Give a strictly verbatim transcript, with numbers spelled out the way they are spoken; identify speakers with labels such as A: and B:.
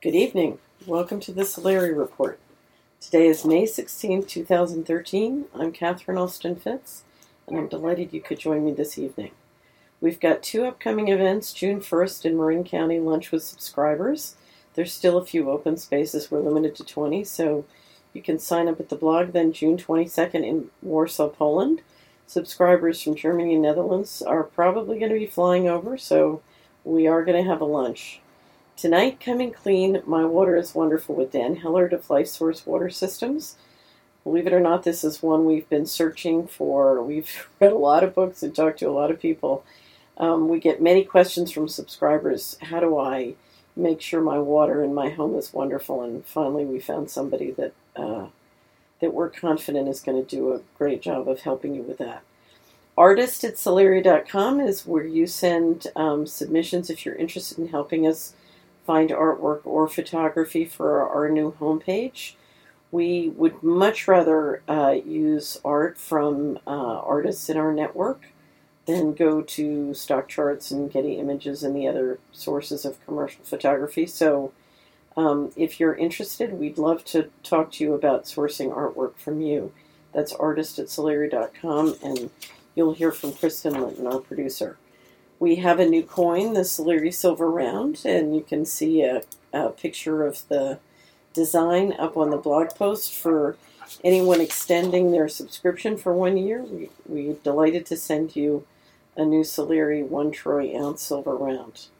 A: Good evening. Welcome to the Solari Report. Today is May sixteenth, two thousand thirteen. I'm Catherine Alston Fitz, and I'm delighted you could join me this evening. We've got two upcoming events. June first in Marin County, lunch with subscribers. There's still a few open spaces. We're limited to twenty, so you can sign up at the blog. Then June twenty-second in Warsaw, Poland. Subscribers from Germany and Netherlands are probably going to be flying over, so we are going to have a lunch. Tonight, Coming Clean, My Water is Wonderful with Dan Hillard of Life Source Water Systems. Believe it or not, this is one we've been searching for. We've read a lot of books and talked to a lot of people. Um, we get many questions from subscribers. How do I make sure my water in my home is wonderful? And finally, we found somebody that uh, that we're confident is going to do a great job of helping you with that. Artist at Solari dot com is where you send um, submissions if you're interested in helping us find artwork or photography for our new homepage. We would much rather uh, use art from uh, artists in our network than go to stock charts and Getty Images and the other sources of commercial photography. So um, if you're interested, we'd love to talk to you about sourcing artwork from you. That's artist at Solari dot com, and you'll hear from Kristen Linton, our producer. We have a new coin, the Solari Silver Round, and you can see a, a picture of the design up on the blog post for anyone extending their subscription for one year. We, we're delighted to send you a new Solari one troy ounce silver round.